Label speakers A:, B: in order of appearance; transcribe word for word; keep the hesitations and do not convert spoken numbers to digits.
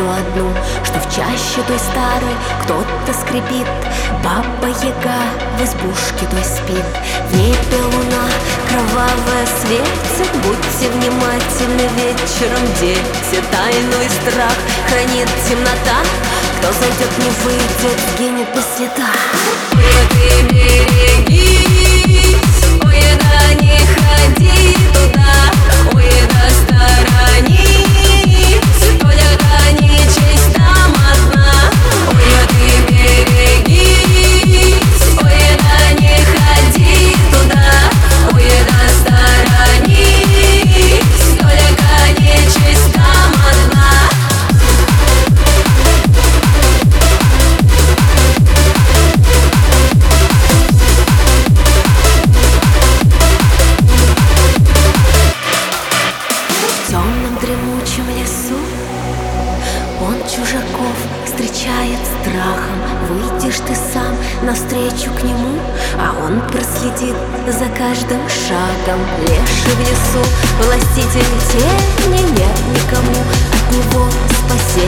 A: ее одну, что в чаще той старой кто-то скрипит. Баба-яга в избушке той спит, в небе луна кровавая светит. Будьте внимательны вечером, дети, тайну и страх хранит темнота. Кто зайдет, не выйдет, сгинет без следа. Ой, ты берегись, ой, да не ходи туда, ой, да сторонись, только нечисть там одна. Ой, ты берегись, ой, да не ходи туда, ой, да сторонись, только нечисть там одна. В темном дремучем лесу он чужаков встречает страхом. Выйдешь ты сам навстречу к нему, а он проследит за каждым шагом. Леший в лесу, властитель тени, нет никому от него спасения.